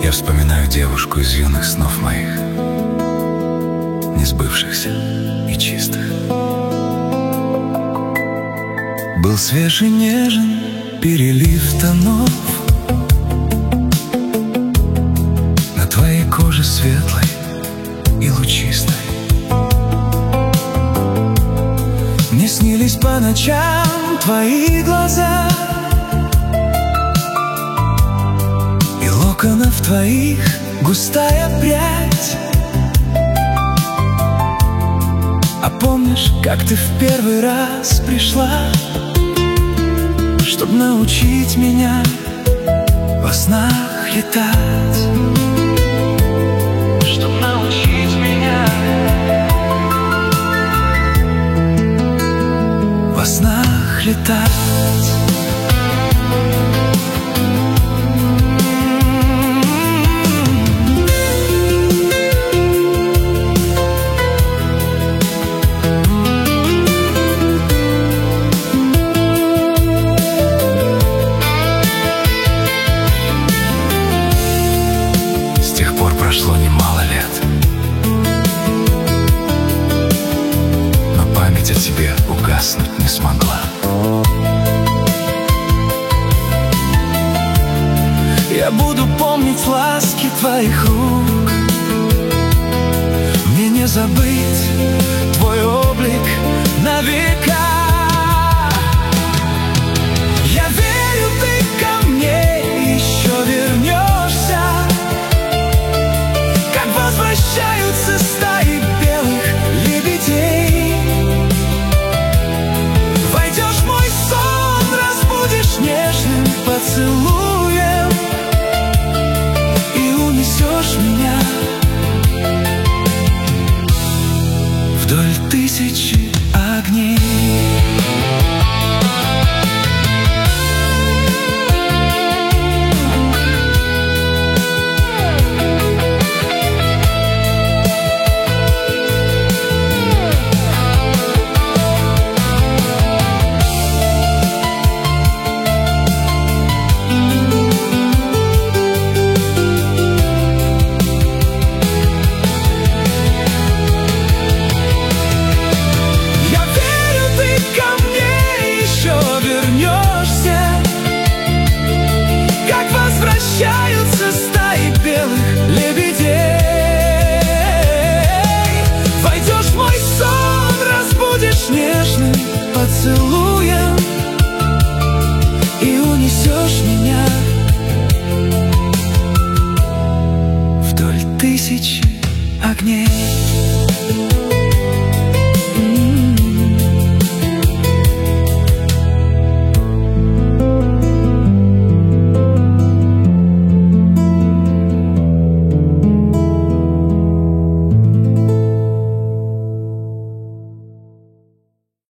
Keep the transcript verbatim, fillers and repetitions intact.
Я вспоминаю девушку из юных снов моих, не сбывшихся и чистых. Был свежий, нежен перелив тонов на твоей коже светлой и лучистой. Мне снились по ночам твои глаза и локонов твоих густая прядь. А помнишь, как ты в первый раз пришла, чтоб научить меня во снах летать? Чтоб научить меня во снах летать. Прошло немало лет, но память о тебе угаснуть не смогла. Я буду помнить ласки твоих рук, мне не забыть твой облик на века. Я верю, ты ко мне еще вернешься, возвращаются стаи белых лебедей. Войдешь в мой сон, разбудишь нежным поцелуем и унесешь меня вдоль тысячи огней. Возвращаются стаи белых лебедей. Войдешь в мой сон, разбудишь нежным поцелуем и унесешь меня вдоль тысячи огней.